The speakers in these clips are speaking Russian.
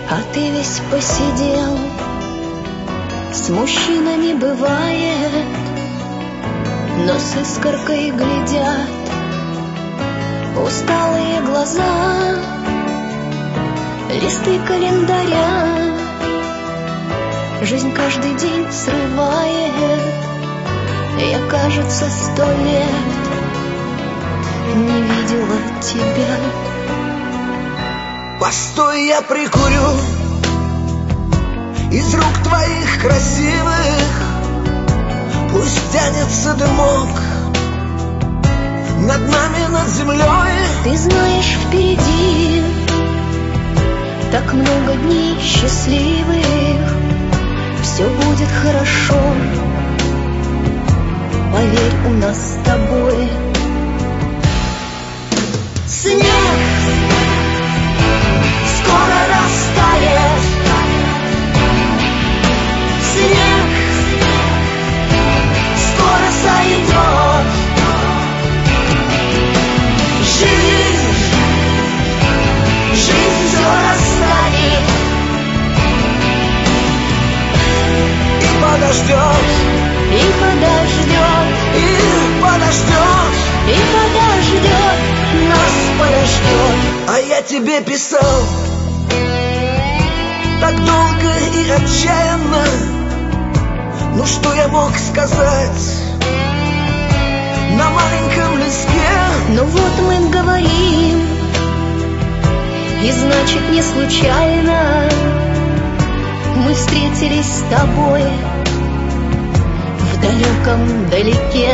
А ты весь посидел, с мужчинами бывает, но с искоркой глядят усталые глаза, листы календаря. Жизнь каждый день срывает. Я, кажется, 100 лет не видела тебя. Постой, я прикурю из рук твоих красивых. Пусть тянется дымок над нами, над землей. Ты знаешь, впереди так много дней счастливых. Все будет хорошо, поверь, у нас с тобой. Снег скоро растает, снег скоро сойдет. Жизнь все расстанет И подождет, и подождет, и подождет, и подождет, нас подождет. А я тебе писал так долго и отчаянно. Ну что я мог сказать на маленьком листке? Ну вот мы говорим, и значит не случайно мы встретились с тобой в далеком далеке.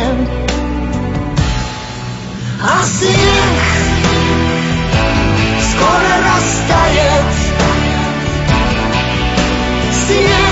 А снег скоро растает, снег